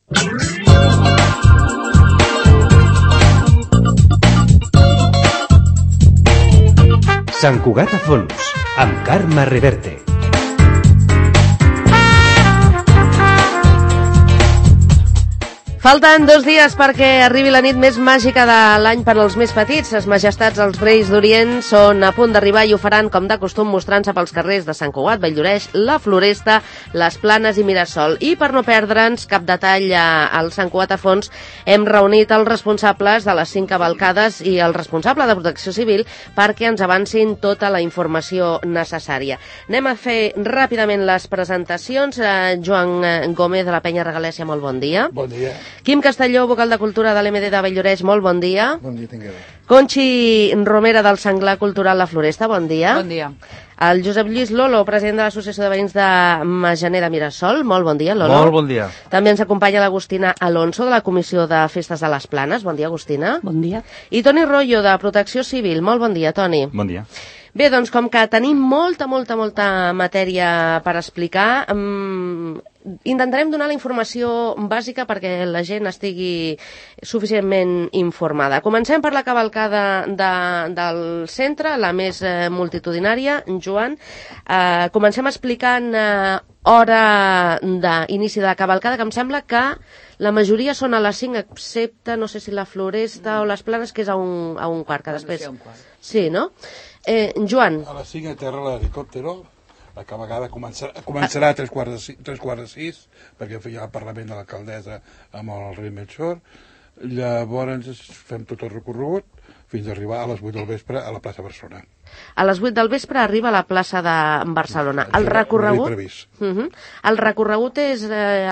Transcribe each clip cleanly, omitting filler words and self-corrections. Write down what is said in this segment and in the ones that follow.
Sant Cugat a fons, amb Carme Reverte. Falten 2 dies perquè arribi la nit més màgica de l'any per als més petits. Les majestats dels Reis d'Orient són a punt d'arribar i ho faran, com de costum, mostrant-se pels carrers de Sant Cugat, Valldoreix, la Floresta, les Planes i Mirasol. I per no perdre'ns cap detall al Sant Cugat a fons, hem reunit els responsables de les 5 cavalcades i el responsable de Protecció Civil perquè ens avancin tota la informació necessària. Anem a fer ràpidament les presentacions. Joan Gómez, de la Penya Regalèssia, molt bon dia. Bon dia. Quim Castelló, vocal de Cultura de l'MD de Valldoreix, molt bon dia. Bon dia, tingueu. Conxi Romera, del Senglar Cultural La Floresta, bon dia. Bon dia. El Josep Lluís Lolo, president de l'Associació de Veïns de Majaner de Mirasol, molt bon dia, Lolo. Molt bon dia. També ens acompanya l'Agustina Alonso, de la Comissió de Festes de les Planes. Bon dia, Agustina. Bon dia. I Toni Rollo, de Protecció Civil. Molt bon dia, Toni. Bon dia. Bé, doncs com que tenim molta matèria per explicar, intentarem donar la informació bàsica perquè la gent estigui suficientment informada. Comencem per la cavalcada del centre, la més multitudinària. Joan, comencem explicant hora d'inici de la cavalcada, que em sembla que la majoria són a les 5, excepte, no sé si la Floresta o les Planes, que és a un quart, que després... Sí, no? Joan. A les 5 aterra l'helicòptero, la cavalcada començarà a 3:45, perquè ja el Parlament de l'alcaldessa amb el rei Melchor. Llavors fem tot el recorregut fins a arribar a les 8 del vespre a la plaça Barcelona. A les 8 del vespre arriba a la plaça de Barcelona. El recorregut? El recorregut és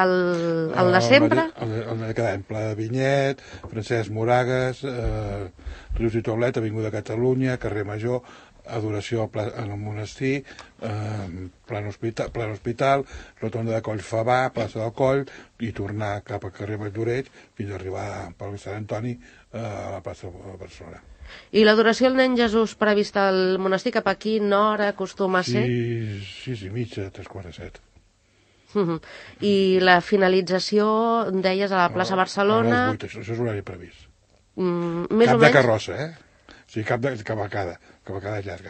el de sempre? El de cada any, Pla de Vinyet, Francesc Moragas, Rius i Taulet, Avinguda Catalunya, Carrer Major, Adoració en el monestir, Plan Hospital, Rotonda de Coll Fabà, plaça del Coll, i tornar cap al carrer Valldoreix fins a arribar pel Sant Antoni a la plaça de Barcelona. I l'adoració al nen Jesús prevista al monestir, cap a quina hora acostuma a ser? 6:30, 3:45. I la finalització, deies, a la plaça Barcelona... A les 8, això és horari previst. Més cap o de menys... carrossa, O sigui, cap de cavalcada llarga.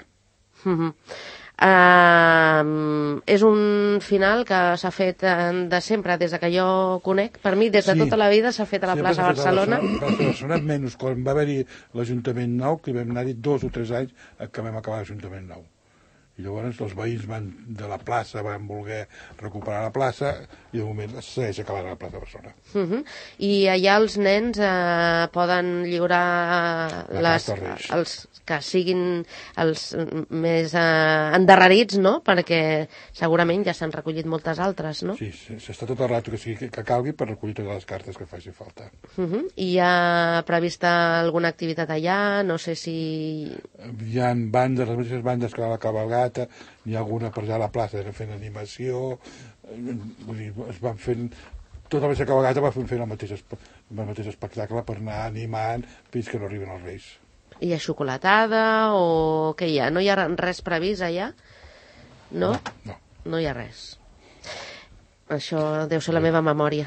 És un final que s'ha fet de sempre, des que jo conec. Per mi, des de tota la vida s'ha fet a la plaça Barcelona. Barcelona, menys quan va haver-hi l'Ajuntament Nou, que hi vam anar-hi 2 o 3 anys que vam acabar l'Ajuntament Nou. I llavors els veïns de la plaça van voler recuperar la plaça i de moment es segueix acabant a la plaça Barcelona. I allà els nens poden lliurar els que siguin els més endarrerits, no? Perquè segurament ja s'han recollit moltes altres, no? Sí, s'està tot el rato que calgui per recollir totes les cartes que faci falta. I hi ha prevista alguna activitat allà? No sé si... Hi ha bandes, les mateixes bandes que la cavalgata, n'hi ha alguna per allà a la plaça fent animació, vull dir, es van fent... Tota la cavalgata va fent el mateix espectacle per anar animant fins que no arriben els Reis. Hi ha xocolatada o què hi ha? No hi ha res previst allà? No? No hi ha res. Això deu ser la meva memòria.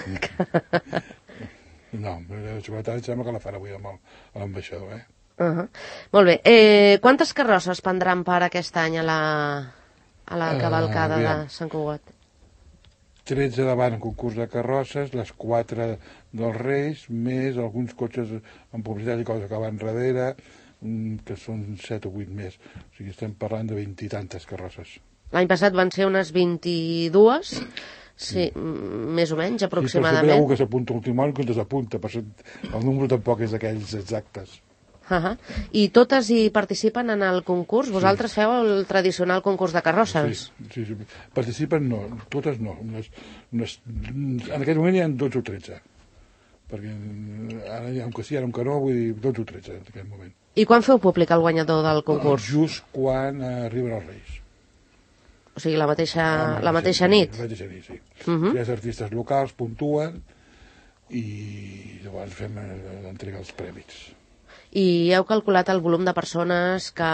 No, la xocolatada em sembla que la fan avui amb l'ambaixador, Molt bé. Quantes carrosses prendran part aquest any a la cavalcada de Sant Cugat? 13 davant en concurs de carrosses, les 4 dels Reis, més alguns cotxes amb publicitat i coses que van darrere, que són 7 o 8 més. O sigui, estem parlant de 20 i tantes carrosses. L'any passat van ser unes 22, sí, més o menys, aproximadament. Sí, però sempre hi ha algú que s'apunta a l'últim any que es desapunta, per això el número tampoc és d'aquells exactes. I totes hi participen en el concurs? Vosaltres feu el tradicional concurs de carrosses? Sí. Participen no, totes no. En aquest moment hi ha 12 o 13. Perquè ara hi ha un que sí, ara un que no, vull dir 12 o 13 en aquest moment. I quan feu públic el guanyador del concurs? Just quan arriben els Reis. O sigui, la mateixa nit? La mateixa nit, sí. 3 artistes locals puntuen i llavors fem l'entrega dels prèmits. I heu calculat el volum de persones que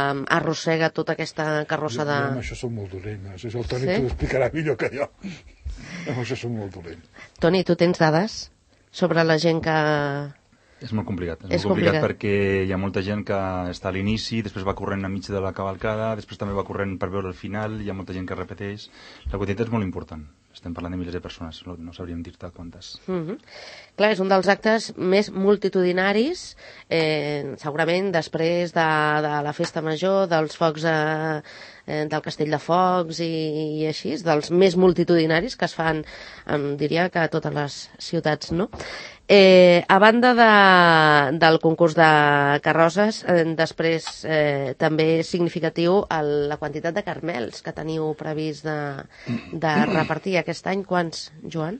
arrossega tota aquesta carrossa de... Això som molt dolents, el Toni t'ho explicarà millor que jo. Amb això som molt dolents. Toni, tu tens dades sobre la gent que... És molt complicat. És molt complicat complicat. perquè hi ha molta gent que està a l'inici, després va corrent a mig de la cavalcada, després també va corrent per veure el final, hi ha molta gent que repeteix. La quantitat és molt important. Estem parlant de milers de persones, no sabríem dir-te quantes. Clar, és un dels actes més multitudinaris, segurament després de la festa major, dels focs del Castell de Focs i així, dels més multitudinaris que es fan, diria que a totes les ciutats, no? A banda del concurs de carrosses, després també és significatiu la quantitat de carmels que teniu previst de repartir aquest any. Quants, Joan?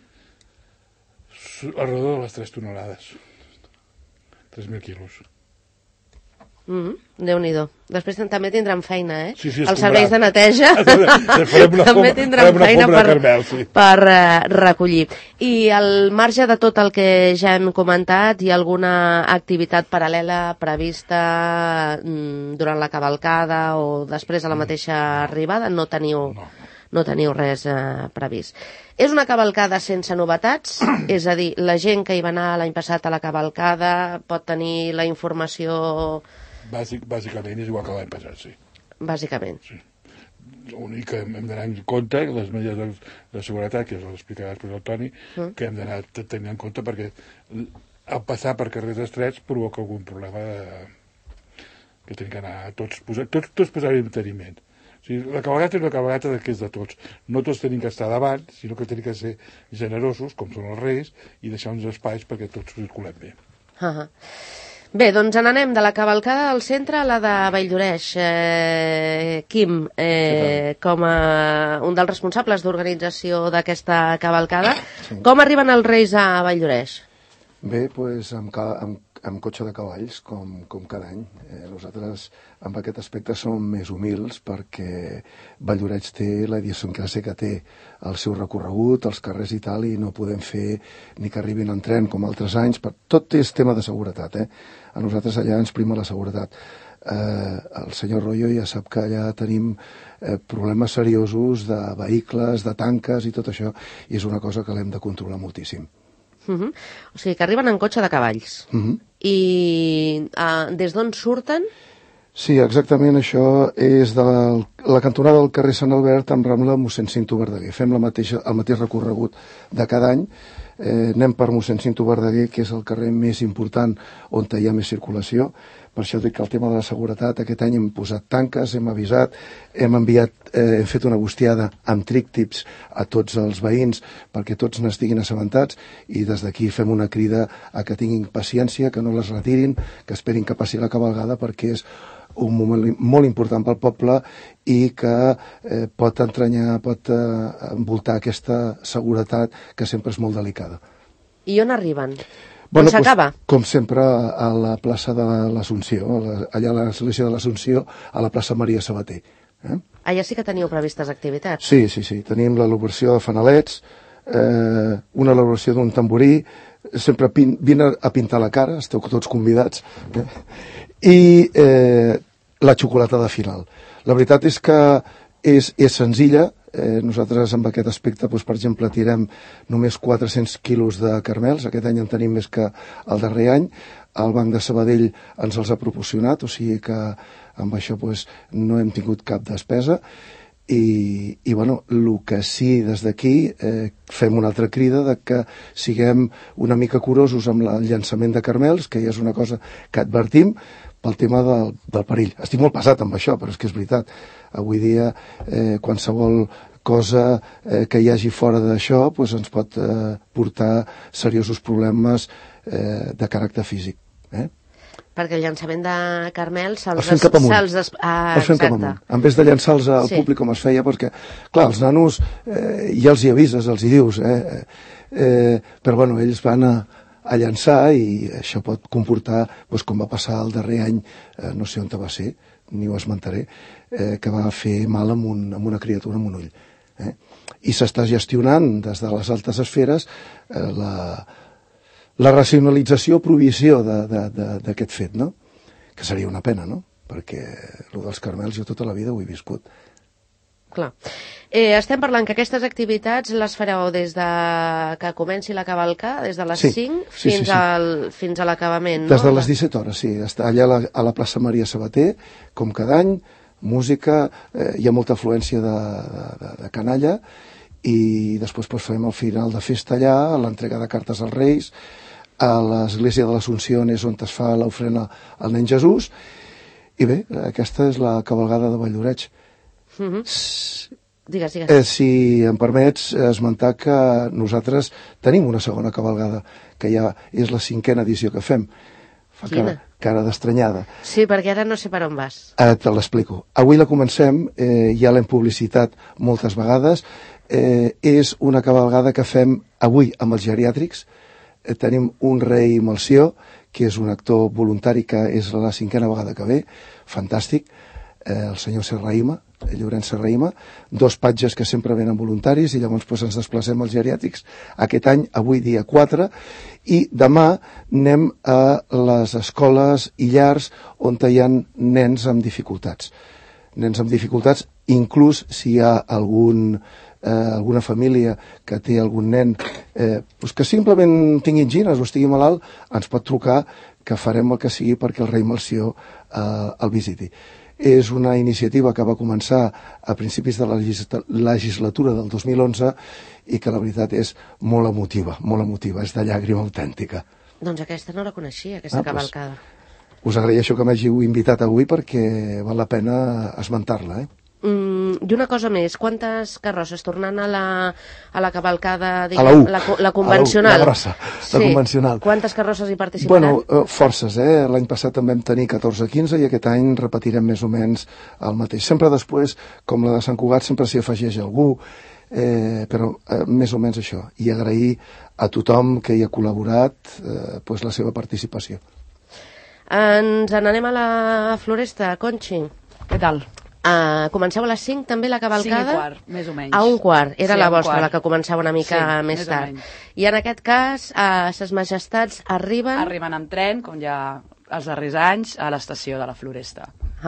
Alrededor de les 3 tonelades. 3.000 quilos. Déu-n'hi-do. Després també tindran feina, eh? Sí, Els serveis de neteja també tindran feina per recollir. I al marge de tot el que ja hem comentat, hi ha alguna activitat paral·lela prevista durant la cavalcada o després a la mateixa arribada? No teniu res previst. És una cavalcada sense novetats, és a dir, la gent que hi va anar l'any passat a la cavalcada pot tenir la informació... Bàsicament és igual que l'any passat, sí. Bàsicament. Sí. L'únic que hem d'anar en compte, les mesures de seguretat, que us explicarà després el Toni, que hem d'anar tenint en compte perquè al passar per carrers estrets provoca algun problema que tenim que anar tots posar-hi enteniment. O sigui, la cabalgata és una cabalgata que és de tots. No tots tenim que estar davant, sinó que tenim que ser generosos, com són els reis, i deixar uns espais perquè tots circulem bé. Bé, doncs n'anem de la cavalcada al centre a la de Valldoreix. Quim, com un dels responsables d'organització d'aquesta cavalcada, com arriben els reis a Valldoreix? Bé, doncs amb cotxe de cavalls, com cada any. Nosaltres, en aquest aspecte, som més humils perquè Valldoreix té la idiosincràsia que té el seu recorregut, els carrers i tal, i no podem fer ni que arribin en tren com altres anys. Tot és tema de seguretat, A nosaltres allà ens prima la seguretat. El senyor Royo ja sap que allà tenim problemes seriosos de vehicles, de tanques i tot això, i és una cosa que l'hem de controlar moltíssim. O sigui, que arriben en cotxe de cavalls. I des d'on surten? Sí, exactament, això és de la cantonada del carrer Sant Albert amb Rambla mossèn Cinto Verdaguer. Fem el mateix recorregut de cada any. Anem per mossèn Cinto Verdaguer, que és el carrer més important on hi ha més circulació. Per això dic que el tema de la seguretat, aquest any hem posat tanques, hem avisat, hem fet una bustiada amb tríctips a tots els veïns perquè tots n'estiguin assabentats, i des d'aquí fem una crida a que tinguin paciència, que no les retirin, que esperin que passi la cavalgada, perquè és un moment molt important pel poble i que pot envoltar aquesta seguretat que sempre és molt delicada. I on arriben? On s'acaba? Com sempre, a la plaça de l'Assumpció, allà a l'església de l'Assumpció, a la plaça Maria Sabater. Allà sí que teniu previstes activitats? Sí. Tenim l'elaboració de fanalets, una elaboració d'un tamborí, sempre vine a pintar la cara, esteu tots convidats, i la xocolata de final. La veritat és que és senzilla. Nosaltres amb aquest aspecte, per exemple, tirem només 400 quilos de carmels. Aquest any en tenim més que el darrer any. El Banc de Sabadell ens els ha proporcionat, o sigui que amb això no hem tingut cap despesa. I el que sí, des d'aquí fem una altra crida de que siguem una mica curosos amb el llançament de carmels, que ja és una cosa que advertim pel tema del perill. Estic molt pesat amb això, però és que és veritat. Avui dia qualsevol cosa que hi hagi fora d'això ens pot portar seriosos problemes de caràcter físic. Perquè el llançament de carmels els fem cap amunt. Els fem cap amunt. En vez de llançar-los al públic com es feia, perquè, clar, els nanos ja els hi avises, els hi dius, però ells van a llançar i això pot comportar, com va passar el darrer any, no sé on va ser, ni ho esmentaré, que va fer mal amb una criatura amb un ull. I s'està gestionant des de les altes esferes la racionalització o prohibició d'aquest fet, no? Que seria una pena, no? Perquè el dels carmels jo tota la vida ho he viscut. Clar. Estem parlant que aquestes activitats les fareu des de que comenci la cavalcada, des de les 5 fins a l'acabament, no? Des de les 17 hores, sí. Està allà a la plaça Maria Sabater, com cada any, música, hi ha molta afluència de canalla, i després farem el final de festa allà, l'entrega de cartes als Reis, a l'església de l'Assumpció és on es fa l'ofrena al nen Jesús, i bé, aquesta és la cavalgada de Valldoreix. Digues. Si em permets esmentar que nosaltres tenim una segona cavalgada, que ja és la 5a edició que fem. Fa cara d'estranyada. Sí, perquè ara no sé per on vas. Te l'explico. Avui la comencem, ja l'hem publicitat moltes vegades. És una cavalgada que fem avui amb els geriàtrics. Tenim un rei Melcior, que és un actor voluntari que és la 5a vegada que ve, fantàstic, el senyor Serraïma, Llorenç Serraïma, 2 patges que sempre venen voluntaris, i llavors ens desplacem als geriàtrics aquest any, avui dia 4, i demà anem a les escoles i llars on hi ha nens amb dificultats. Nens amb dificultats, inclús si hi ha alguna família que té algun nen que simplement tingui angines o estigui malalt, ens pot trucar, que farem el que sigui perquè el rei Melcior el visiti. És una iniciativa que va començar a principis de la legislatura del 2011 i que la veritat és molt emotiva, és de llàgrima autèntica. Doncs aquesta no la coneixia, aquesta cavalcada. Us agraeixo que m'hàgiu invitat avui perquè val la pena esmentar-la, I una cosa més, quantes carrosses, tornant a la cavalcada, diguem, la convencional? La grossa, la convencional. Quantes carrosses hi participaran? Forces, L'any passat en vam tenir 14-15 i aquest any repetirem més o menys el mateix. Sempre després, com la de Sant Cugat, sempre s'hi afegeix algú, però més o menys això. I agrair a tothom que hi ha col·laborat la seva participació. Ens n'anem a la Floresta, Conxi. Què tal? Comenceu a les 5 també la cavalcada? 5:15, més o menys. A 1:15, era la vostra, la que començava una mica més tard. I en aquest cas, ses majestats arriben... Arriben en tren, com ja els darrers anys, a l'estació de la Floresta.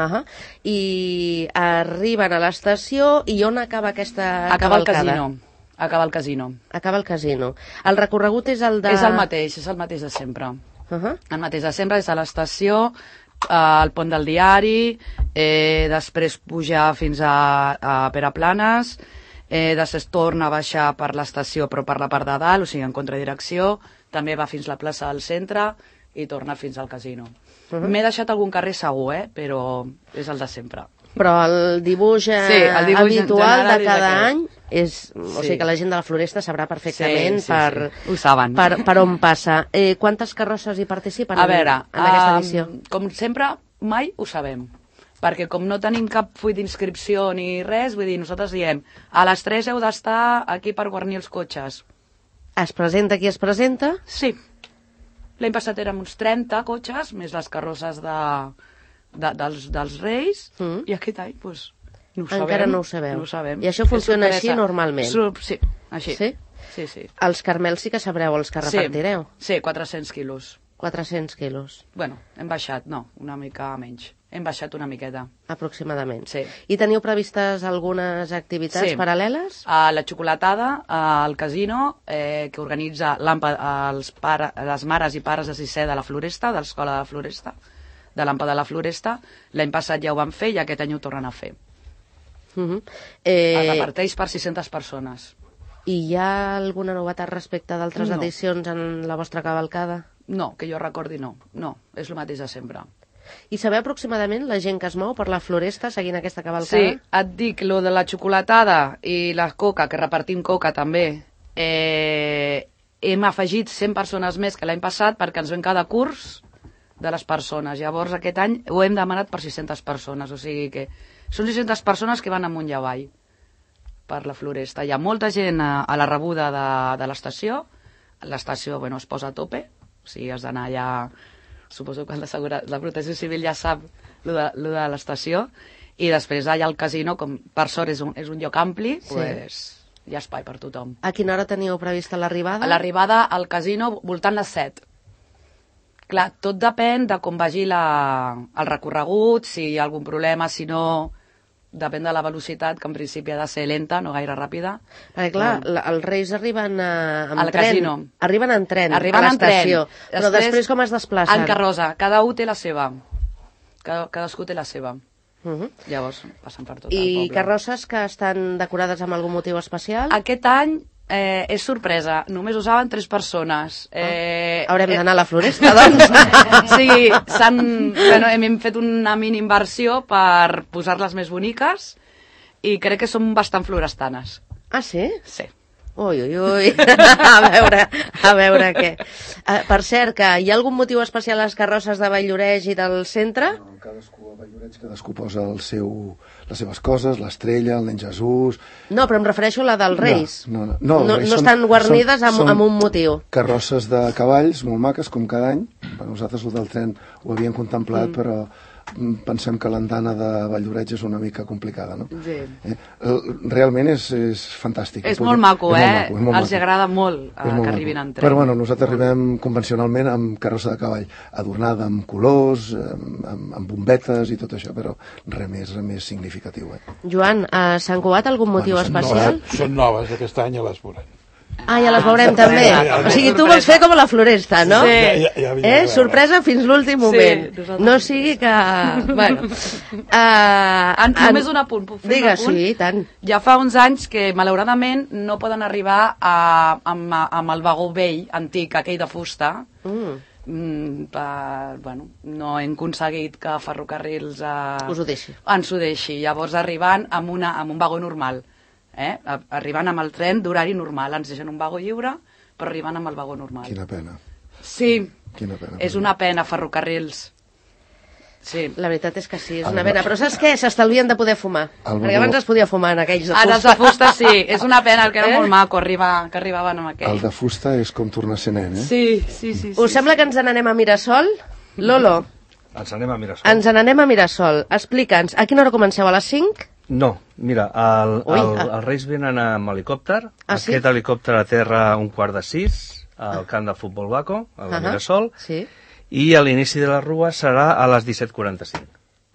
I arriben a l'estació, i on acaba aquesta cavalcada? Acaba al casino. Acaba al casino. El recorregut és el de... És el mateix de sempre. El mateix de sempre, és a l'estació, al pont del Diari, després pujar fins a Peraplanes, després torna a baixar per l'estació però per la part de dalt, o sigui en contradirecció, també va fins a la plaça del centre i torna fins al casino. M'he deixat algun carrer segur, però és el de sempre. Però el dibuix habitual de cada any és... O sigui que la gent de la Floresta sabrà perfectament per on passa. Quantes carrosses hi participen en aquesta edició? Com sempre, mai ho sabem. Perquè com no tenim cap full d'inscripció ni res, vull dir, nosaltres diem a les 3 heu d'estar aquí per guarnir els cotxes. Es presenta qui es presenta? Sí. L'any passat érem uns 30 cotxes, més les carrosses dels Reis, i aquest any no ho sabem. Encara no ho sabeu. No ho sabem. I això funciona així normalment? Sí, així. Sí? Sí. Els carmels sí que sabreu els que repartireu? Sí, 400 quilos. 400 quilos. Bueno, hem baixat, una mica menys. Hem baixat una miqueta. Aproximadament. Sí. I teniu previstes algunes activitats paral·leles? La xocolatada al casino, que organitza les mares i pares de sisè de la Floresta, de l'escola de la Floresta, de l'AMPA de la Floresta. L'any passat ja ho van fer i aquest any ho tornen a fer. Es reparteix per 600 persones. I hi ha alguna novetat respecte d'altres edicions en la vostra cavalcada? No, que jo recordi no. No, és el mateix de sempre. I sabeu aproximadament la gent que es mou per la Floresta seguint aquesta cavalcada? Sí, et dic, lo de la xocolatada i la coca, que repartim coca també, hem afegit 100 persones més que l'any passat perquè ens ven cada curs de les persones. Llavors aquest any ho hem demanat per 600 persones, o sigui que són 600 persones que van amunt i avall per la Floresta. Hi ha molta gent a la rebuda de l'estació. L'estació, es posa a tope, o sigui, has d'anar allà... Suposo que la Protecció Civil ja sap lo de l'estació, i després allà al casino, com per sort és un lloc ampli, hi ha espai per tothom. A quina hora teniu prevista l'arribada? L'arribada al casino voltant les 7. Clar, tot depèn de com vagi el recorregut, si hi ha algun problema, si no... depèn de la velocitat, que en principi ha de ser lenta, no gaire ràpida. Perquè, clar, els Reis arriben en Al tren. casino. Arriben en tren, Arriben a en tren. l'estació. Però després com es desplacen? En carrossa. Cada un té la seva. Cadascú té la seva. Llavors passen per tot el poble. I carrosses que estan decorades amb algun motiu especial? Aquest any és sorpresa. Només ho saben 3 persones. Haurem d'anar a la floresta, doncs. Sí, hem fet una mini inversió per posar-les més boniques i crec que són bastant florestanes. Ah, sí? Sí. Ui, ui, ui. A veure què. Per cert, que hi ha algun motiu especial a les carrosses de Vall-lloreix i del centre? No, cadascú a Vall-lloreix, cadascú posa les seves coses, l'estrella, el nen Jesús... No, però em refereixo a la dels Reis. No, No estan guarnides amb un motiu. Carrosses de cavalls, molt maques, com cada any. Nosaltres el del tren ho havíem contemplat, però pensem que l'andana de Vall-lloreix és una mica complicada, no? Sí. Realment és fantàstic. És molt maco, és molt maco. Els agrada molt que arribin en tren. Però bueno, nosaltres arribem convencionalment amb carrossa de cavall, adornada amb colors, amb bombetes i tot això, però res més significatiu. Joan, a Sant Cugat algun motiu especial? Són noves, aquest any ja les veurem. Ah, ja les veurem també. O sigui, tu vols fer com a la floresta, no? Sí. Ja sorpresa fins l'últim moment. nosaltres No sigui que... Bueno. Només un apunt, puc fer Digues, un apunt? sí, i tant. Ja fa uns anys que, malauradament, no poden arribar amb el vagó vell, antic, aquell de fusta. No hem aconseguit que Ferrocarrils Us ho deixi. ens ho deixi. Llavors arribant amb un vagó normal. Arribant amb el tren d'horari normal. Ens deixen un vagó lliure, però arribant amb el vagó normal. Quina pena. Sí, Quina pena. és una pena, Ferrocarrils. Sí. La veritat és que sí, és una pena. Però saps què? S'estalvien de poder fumar. Perquè abans es podia fumar en aquells de Ara els fusta. de fusta sí, és una pena, el que era molt maco, que arribaven amb aquell. El de fusta és com tornar a ser nen, eh? Sí. Us sembla que ens n'anem a Mirasol? Lolo, Ens anem a Mirasol. ens n'anem a Mirasol. Explica'ns, a quina hora comenceu? A les 5? No, mira, els Reis venen amb helicòpter. Sí? Aquest helicòpter aterra 5:45 al camp de futbol Baco, a la Mirasol, Sí. i a l'inici de la rua serà a les 17:45.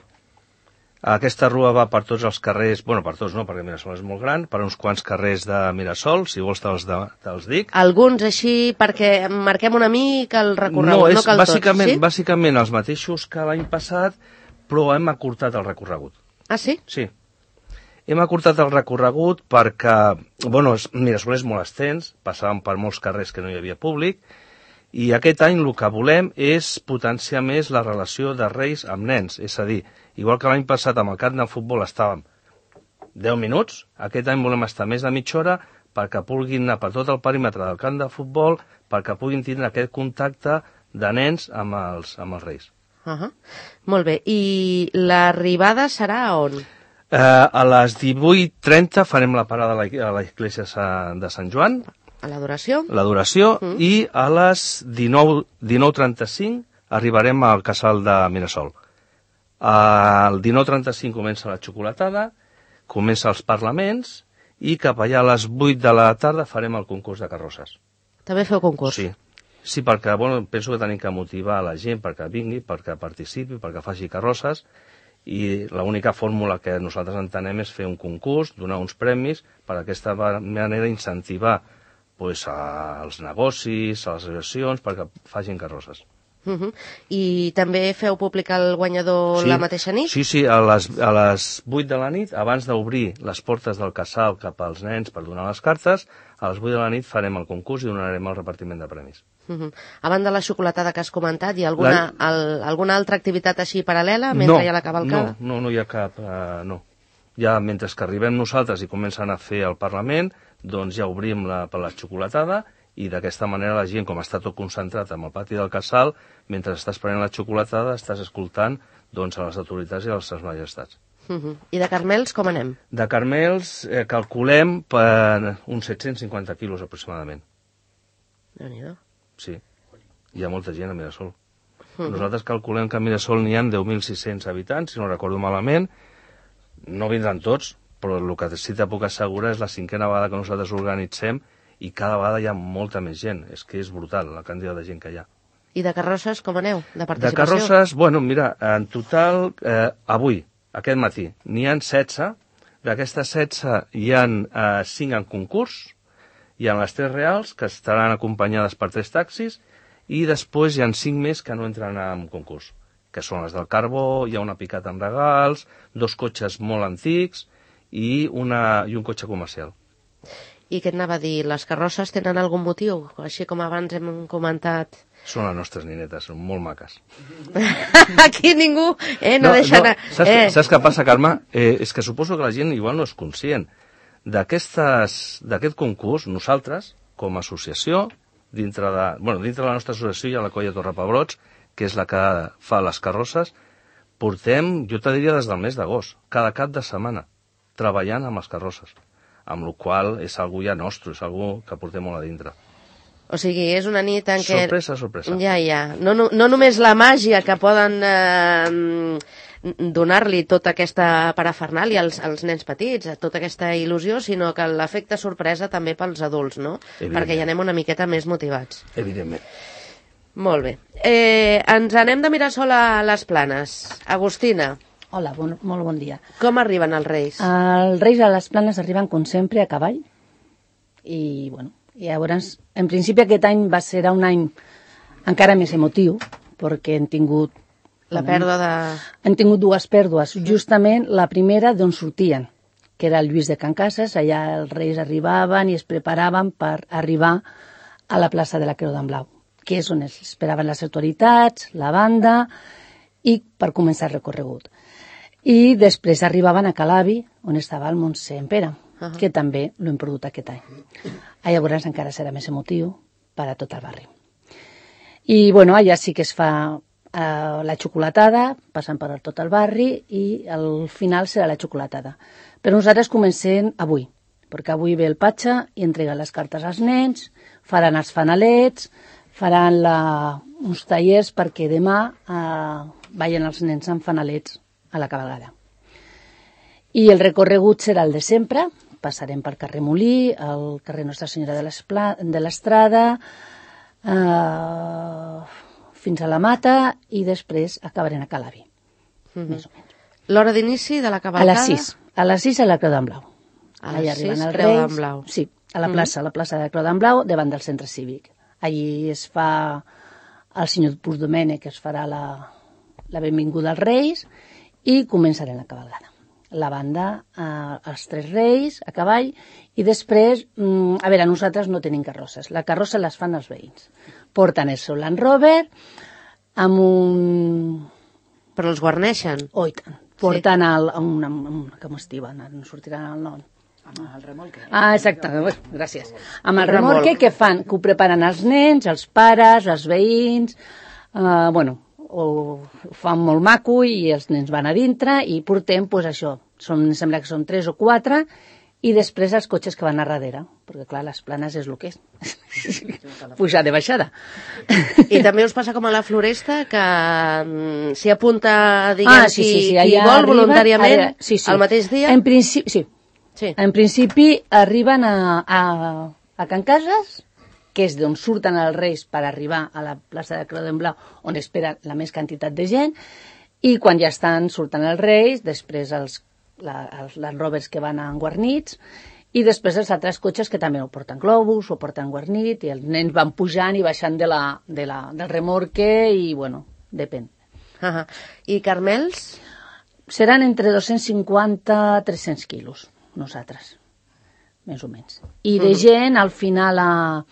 Aquesta rua va per tots els carrers, bueno, per tots no, perquè Mirasol és molt gran, per uns quants carrers de Mirasol, si vols te'ls dic. Alguns així perquè marquem una mica el recorregut, No, és no cal bàsicament, tots, sí? bàsicament els mateixos que l'any passat, però hem acurtat el recorregut. Ah, sí? Sí. Hem acurtat el recorregut perquè, bueno, Mirasol és molt extens, passàvem per molts carrers que no hi havia públic, i aquest any el que volem és potenciar més la relació de Reis amb nens, és a dir, igual que l'any passat amb el camp de futbol estàvem 10 minuts, aquest any volem estar més de mitja hora perquè puguin anar per tot el perímetre del camp de futbol, perquè puguin tindre aquest contacte de nens amb els Reis. Molt bé, i l'arribada serà on? A les 18:30 farem la parada a l'església de Sant Joan, A l'adoració? l'adoració, i a les 19:35 arribarem al casal de Mirasol. Al 19:35 comença la xocolatada, comença els parlaments, i cap allà a les 8 de la tarda farem el concurs de carrosses. També feu concurs? Sí, perquè penso que tenim que motivar la gent perquè vingui, perquè participi, perquè faci carrosses, i l'única fórmula que nosaltres entenem és fer un concurs, donar uns premis, per d'aquesta manera incentivar als negocis, a les associacions, perquè facin carrosses. I també feu publicar el guanyador la mateixa nit? Sí, a les 8 de la nit, abans d'obrir les portes del casal cap als nens per donar les cartes, a les 8 de la nit farem el concurs i donarem el repartiment de premis. A banda de la xocolatada que has comentat, hi ha alguna altra activitat així paral·lela mentre hi ha la cavalcada? No hi ha cap... no. Ja mentre que arribem nosaltres i comencen a fer el Parlament, doncs ja obrim per la xocolatada, i d'aquesta manera la gent, com està tot concentrat en el pati del casal, mentre estàs prenent la xocolatada estàs escoltant a les autoritats i a les seves majestats. I de Carmels com anem? De Carmels calculem per uns 750 quilos aproximadament. Déu-n'hi-do. Sí, hi ha molta gent a Mirasol. Nosaltres calculem que a Mirasol n'hi ha 10.600 habitants, si no recordo malament. No vindran tots, però el que sí que puc assegurar és la 5a vegada que nosaltres organitzem, i cada vegada hi ha molta més gent. És que és brutal la quantitat de gent que hi ha. I de carrosses com aneu? De participació? De carrosses, bueno, mira, en total, avui aquest matí, n'hi ha 16, d'aquestes 16 hi ha 5 en concurs, hi ha les 3 reals, que estaran acompanyades per 3 taxis, i després hi ha 5 més que no entren en concurs, que són les del carbó, hi ha una picata amb regals, 2 cotxes molt antics i un cotxe comercial. I què et anava a dir? Les carrosses tenen algun motiu? Així com abans hem comentat. Són les nostres ninetes, són molt maques. Aquí ningú no deixa anar. Saps què passa, Carme? És que suposo que la gent igual no és conscient. D'aquest concurs, nosaltres, com a associació, dintre de la nostra associació hi ha la Colla Torre Pebrots, que és la que fa les carrosses, portem, jo te diria, des del mes d'agost, cada cap de setmana, treballant amb les carrosses, amb la qual és algú ja nostre, és algú que portem molt a dintre. O sigui, és una nit en què... Sorpresa. Ja. No només la màgia que poden donar-li tota aquesta parafernàlia als nens petits, tota aquesta il·lusió, sinó que l'efecte sorpresa també pels adults, no? Perquè hi anem una miqueta més motivats. Evidentment. Molt bé. Ens anem de Mirasol a les Planes. Agustina. Hola, molt bon dia. Com arriben els Reis? Els Reis a les Planes arriben, com sempre, a cavall. I, bueno, llavors, en principi aquest any serà un any encara més emotiu, perquè hem tingut... La pèrdua de... Hem tingut 2 pèrdues. Justament la primera d'on sortien, que era el Lluís de Can Casas. Allà els Reis arribaven i es preparaven per arribar a la plaça de la Creu d'en Blau, que és on es esperaven les autoritats, la banda, i per començar el recorregut. I després arribaven a Calabi, on estava el Montse en Pere, que també l'hem perdut aquest any. Llavors encara serà més emotiu per a tot el barri. I bueno, allà sí que es fa la xocolatada, passant per tot el barri, i al final serà la xocolatada. Però nosaltres comencem avui, perquè avui ve el Patxa i entrega les cartes als nens, faran els fanalets, faran uns tallers perquè demà vagin els nens amb fanalets a la cabalgada. I el recorregut serà el de sempre, passarem per carrer Molí, al carrer Nostra Senyora de l'Estrada, fins a la Mata, i després acabarem a Calabi, més o menys. L'hora d'inici de la cabalgada? A les 6 a la Creu d'en Blau. A les 6, Creu d'en Blau. Sí, a la plaça de la Creu d'en Blau, davant del centre cívic. Allí es fa el senyor Puig Domènech, que es farà la benvinguda als Reis, i començarem la cabalgada. La banda, els 3 Reis a cavall, i després, a veure, nosaltres no tenim carrosses. La carrossa les fan els veïns. Porten el seu Land Rover amb un... Però els guarneixen? Oh, i tant. Porten com es diuen? No sortirà el nom. Amb el remolque. Exacte, gràcies. Amb el remolque que fan, que ho preparen els nens, els pares, els veïns, ho fan molt maco i els nens van a dintre i portem, doncs això, sembla que són 3 o 4, i després els cotxes que van a darrere, perquè clar, les Planes és el que és, pujada i baixada. I també us passa com a la Floresta, que s'hi apunta, diguem, qui vol voluntàriament al mateix dia? En principi, sí. En principi arriben a Can Casas, que és d'on surten els Reis per arribar a la plaça de Creu d'en Blau, on espera la més quantitat de gent, i quan ja surten els Reis, després els Land Rovers que van enguarnits, i després els altres cotxes que també ho porten globus, ho porten guarnit, i els nens van pujant i baixant del remorque, i bueno, depèn. I Carmels? Seran entre 250 i 300 quilos, nosaltres, més o menys. I de gent, al final,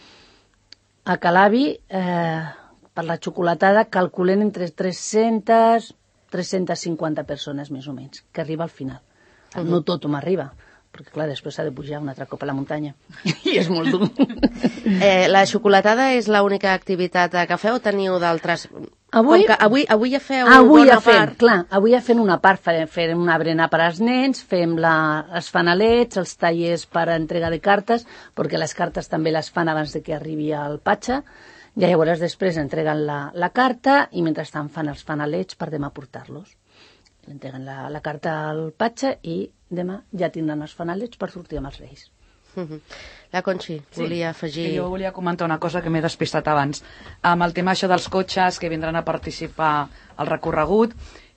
a Calabi, per la xocolatada, calculem entre 300 350 persones, més o menys, que arriba al final. No tothom arriba, perquè clar, després s'ha de pujar un altre cop a la muntanya, i és molt dur. La xocolatada és l'única activitat que feu o teniu d'altres? Avui ja feu bona part. Clar, avui ja fem una part, fem una berenar per als nens, fem els fanalets, els tallers per entrega de cartes, perquè les cartes també les fan abans de que arribi el Patxa, i llavors després entreguen la carta i mentrestant fan els fanalets per demà portar-los. Entreguen la carta al Patxa i demà ja tindran els fanalets per sortir amb els Reis. La Conxi volia afegir... Jo volia comentar una cosa que m'he despistat abans. Amb el tema això dels cotxes que vindran a participar al recorregut,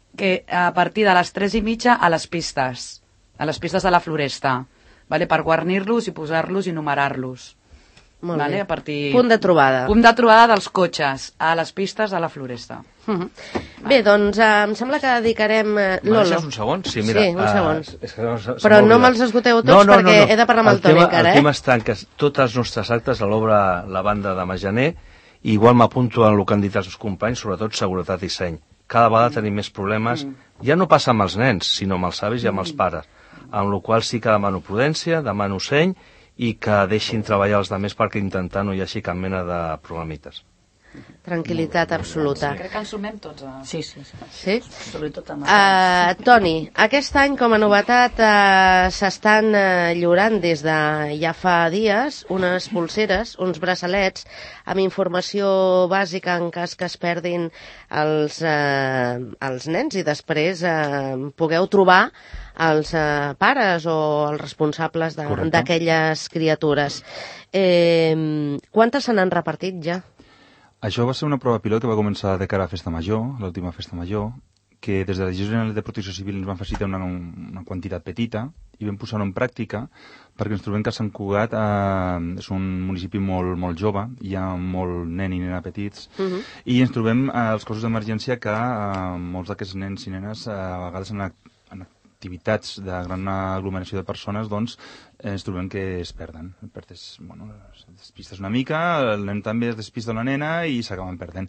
que a partir de les 3:30 a les pistes de la Floresta, vale? Per guarnir-los i posar-los i numerar-los. Molt Vale, bé. a partir... Punt de trobada. Punt de trobada dels cotxes a les pistes de la Floresta. Bé, doncs em sembla que dedicarem... Lolo. Deixes un segon? Sí, mira. Sí, un segon. És que se Però m'ha no oblidat. me'ls esgoteu tots perquè he de parlar amb el Toni encara, El tema està en que tots els nostres actes a l'obra La Banda de Majaner, i igual m'apunto en el que han dit els meus companys, sobretot seguretat i seny. Cada vegada tenim més problemes, ja no passa amb els nens, sinó amb els avis i amb els pares, amb la qual sí que demano prudència, demano seny, i que deixin treballar els altres perquè intentar no hi hagi cap mena de problemites. Tranquil·litat absoluta. Crec que ens sumem tots a... Sí. Sí? Sobretot amb Toni, aquest any com a novetat s'estan lliurant des de ja fa dies unes pulseres, uns braçalets amb informació bàsica en cas que es perdin els nens i després pugueu trobar els pares o els responsables d'aquelles criatures. Quantes se n'han repartit ja? Això va ser una prova pilot que va començar de cara a Festa Major, l'última Festa Major, que des de la Direcció General de Protecció Civil ens van facilitar una quantitat petita i vam posar-ho en pràctica perquè ens trobem que Sant Cugat és un municipi molt jove, hi ha molt nen i nena petits, i ens trobem als cossos d'emergència que molts d'aquests nens i nenes a vegades en activitats de gran aglomeració de persones, doncs ens trobem que es perden. Es despistes una mica, el nen també es despista la nena i s'acaben perdent.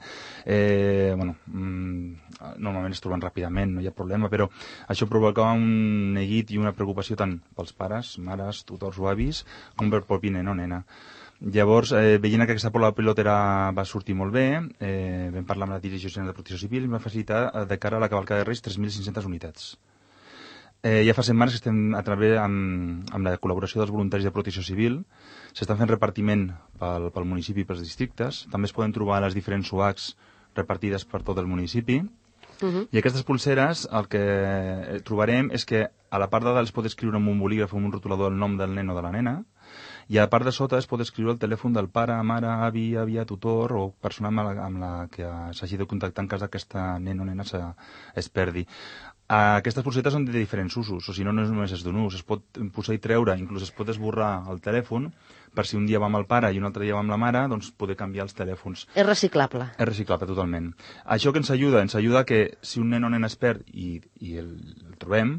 Normalment es troben ràpidament, no hi ha problema, però això provocava un neguit i una preocupació tant pels pares, mares, tutors o avis, com pel propi nen o nena. Llavors, veient que aquesta prova pilotera va sortir molt bé, vam parlar amb la Direcció General de Protecció Civil i em va facilitar de cara a la cavalcada de Reis 3.500 unitats. Ja fa setmanes que estem a través amb la col·laboració dels voluntaris de Protecció Civil, s'estan fent repartiment pel municipi i pels districtes, també es poden trobar les diferents UACs repartides per tot el municipi, i aquestes pulseres el que trobarem és que a la part de dalt es pot escriure amb un bolígraf o amb un rotulador el nom del nen o de la nena, i a la part de sota es pot escriure el telèfon del pare, mare, avi, àvia, tutor o persona amb la que s'hagi de contactar en cas que aquesta nen o nena es perdi. Aquestes pulsetes són de diferents usos, o si no, no només és d'un ús, es pot posar i treure, inclús es pot esborrar el telèfon per si un dia va amb el pare i un altre dia va amb la mare, doncs poder canviar els telèfons. És reciclable. És reciclable, totalment. Això que ens ajuda que si un nen o nena es perd i el trobem,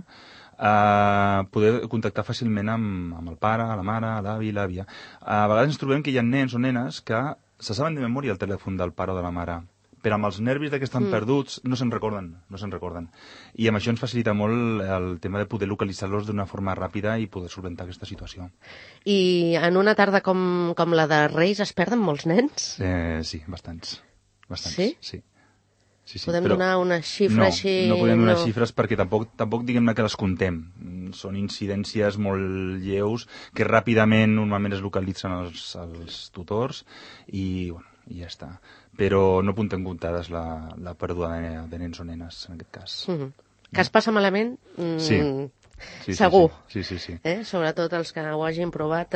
poder contactar fàcilment amb el pare, la mare, l'avi, l'àvia. A vegades ens trobem que hi ha nens o nenes que se saben de memòria el telèfon del pare o de la mare, però amb els nervis que estan perduts no se'n recorden. I amb això ens facilita molt el tema de poder localitzar-los d'una forma ràpida i poder solventar aquesta situació. I en una tarda com la de Reis es perden molts nens? Sí, bastants. Sí? Sí. Podem donar una xifra així? No podem donar xifres perquè tampoc diguem-ne que les contem. Són incidències molt lleus que ràpidament normalment es localitzen els tutors i ja està. Però no apuntem comptades la pèrdua de nens o nenes, en aquest cas. Que es passa malament? Sí. Segur. Sí. Sobretot els que ho hagin provat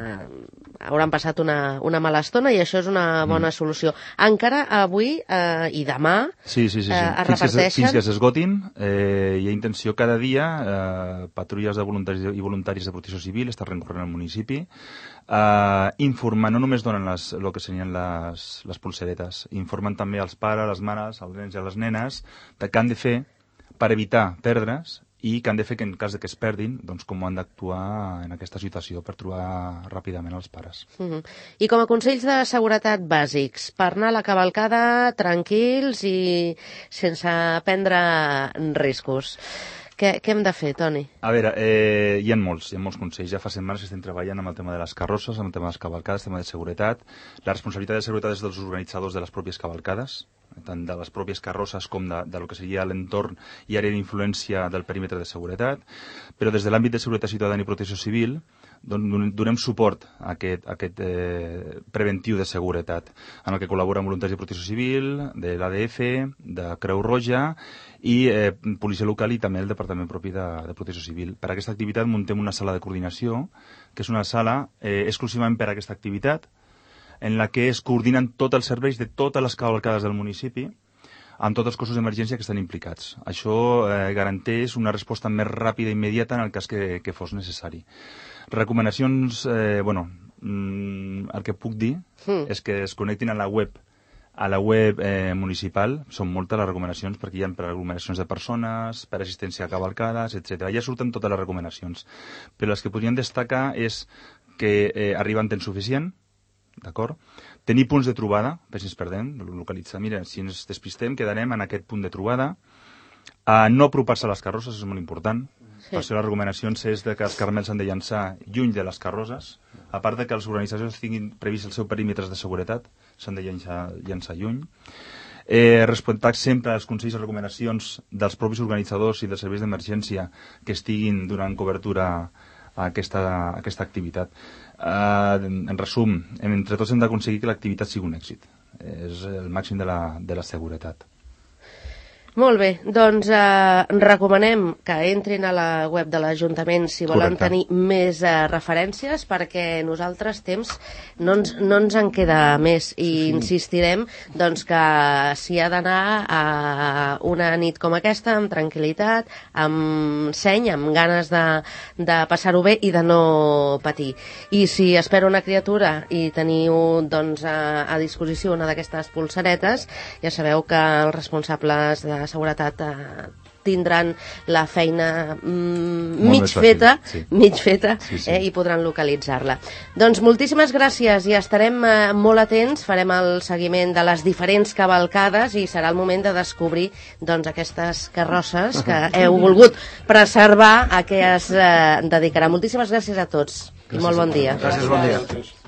hauran passat una mala estona i això és una bona solució. Encara avui i demà es reparteixen... Fins que s'esgotin, hi ha intenció cada dia, patrulles de voluntaris i voluntaris de Protecció Civil estan recorrent al municipi, informant, no només donen el que serien les pulseretes, informen també als pares, les mares, els nens i les nenes de què han de fer per evitar perdre's i que han de fer que en cas que es perdin, doncs com han d'actuar en aquesta situació per trobar ràpidament els pares. I com a consells de seguretat bàsics, per anar a la cavalcada tranquils i sense prendre riscos. Què hem de fer, Toni? A veure, hi ha molts consells. Ja fa setmanes que estem treballant amb el tema de les carrosses, amb el tema de les cavalcades, el tema de seguretat. La responsabilitat de seguretat és dels organitzadors de les pròpies cavalcades, tant de les pròpies carrosses com de lo que seria l'entorn i àrea d'influència del perímetre de seguretat. Però des de l'àmbit de seguretat ciutadana i protecció civil donem suport a aquest preventiu de seguretat, en el que col·laboren voluntaris de protecció civil, de l'ADF, de Creu Roja i policia local i també el departament propi de protecció civil. Per a aquesta activitat muntem una sala de coordinació, que és una sala exclusivament per a aquesta activitat, en la que es coordinen tots els serveis de totes les cavalcades del municipi, amb tots els cossos d'emergència que estan implicats. Això garanteix una resposta més ràpida i immediata en el cas que fos necessari. Recomanacions, el que puc dir és que es connectin a la web municipal. Són moltes les recomanacions, perquè hi ha per aglomeracions de persones, per assistència a cavalcades, etc. Ja surten totes les recomanacions. Però les que podríem destacar és que arribar en temps suficient, d'acord? Tenir punts de trobada, per si ens perdem, localitzar, mira, si ens despistem quedarem en aquest punt de trobada. No apropar-se a les carrosses és molt important. Per això les recomanacions és que els carmels s'han de llançar lluny de les carrosses, a part de que les organitzacions tinguin previst el seu perímetre de seguretat, s'han de llançar lluny. Respectar sempre els consells i recomanacions dels propis organitzadors i dels serveis d'emergència que estiguin donant cobertura a aquesta activitat. En resum, entre tots hem d'aconseguir que l'activitat sigui un èxit. És el màxim de la seguretat. Molt bé, doncs recomanem que entrin a la web de l'Ajuntament si volen tenir més referències, perquè nosaltres temps no ens en queda més i insistirem doncs, que s'hi ha d'anar a una nit com aquesta amb tranquil·litat, amb seny, amb ganes de passar-ho bé i de no patir. I si espera una criatura i teniu doncs, a disposició una d'aquestes pulseretes, ja sabeu que els responsables de seguretat tindran la feina mig feta i podran localitzar-la. Doncs moltíssimes gràcies i estarem molt atents, farem el seguiment de les diferents cavalcades i serà el moment de descobrir doncs, aquestes carrosses que heu volgut preservar a què es dedicarà. Moltíssimes gràcies a tots i molt bon dia. Gràcies, bon dia.